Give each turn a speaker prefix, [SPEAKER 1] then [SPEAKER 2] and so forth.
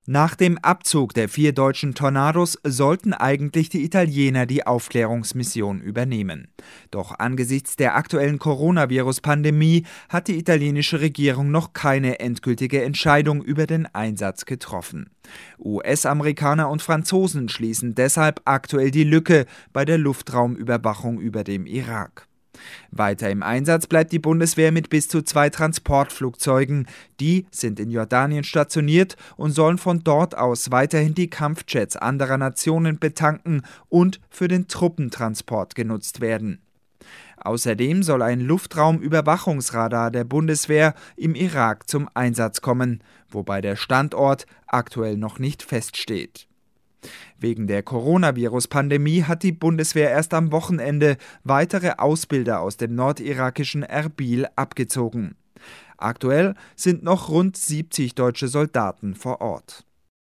[SPEAKER 1] Nach dem Abzug der 4 deutschen Tornados sollten eigentlich die Italiener die Aufklärungsmission übernehmen. Doch angesichts der aktuellen Coronavirus-Pandemie hat die italienische Regierung noch keine endgültige Entscheidung über den Einsatz getroffen. US-Amerikaner und Franzosen schließen deshalb aktuell die Lücke bei der Luftraumüberwachung über dem Irak. Weiter im Einsatz bleibt die Bundeswehr mit bis zu 2 Transportflugzeugen. Die sind in Jordanien stationiert und sollen von dort aus weiterhin die Kampfjets anderer Nationen betanken und für den Truppentransport genutzt werden. Außerdem soll ein Luftraumüberwachungsradar der Bundeswehr im Irak zum Einsatz kommen, wobei der Standort aktuell noch nicht feststeht. Wegen der Coronavirus-Pandemie hat die Bundeswehr erst am Wochenende weitere Ausbilder aus dem nordirakischen Erbil abgezogen. Aktuell sind noch rund 70 deutsche Soldaten vor Ort.